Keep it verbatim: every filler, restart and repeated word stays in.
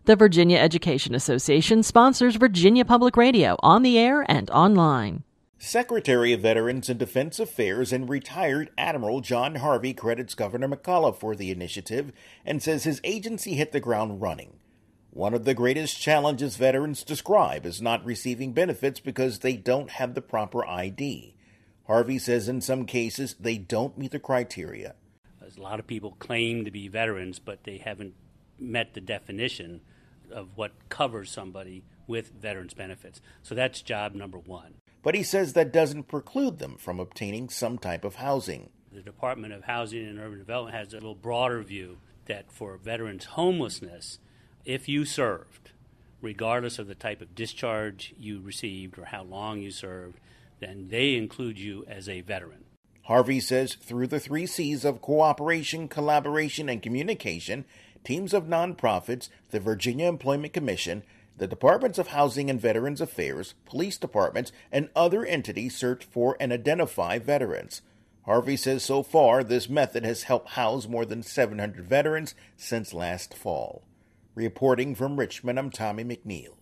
The Virginia Education Association sponsors Virginia Public Radio on the air and online. Secretary of Veterans and Defense Affairs and retired Admiral John Harvey credits Governor McAuliffe for the initiative and says his agency hit the ground running. One of the greatest challenges veterans describe is not receiving benefits because they don't have the proper I D. Harvey says in some cases they don't meet the criteria. A lot of people claim to be veterans, but they haven't met the definition of what covers somebody with veterans benefits. So that's job number one. But he says that doesn't preclude them from obtaining some type of housing. The Department of Housing and Urban Development has a little broader view that for veterans' homelessness, if you served, regardless of the type of discharge you received or how long you served, then they include you as a veteran. Harvey says through the three C's of cooperation, collaboration, and communication, teams of nonprofits, the Virginia Employment Commission, the Departments of Housing and Veterans Affairs, police departments, and other entities search for and identify veterans. Harvey says so far this method has helped house more than seven hundred veterans since last fall. Reporting from Richmond, I'm Tommy McNeil.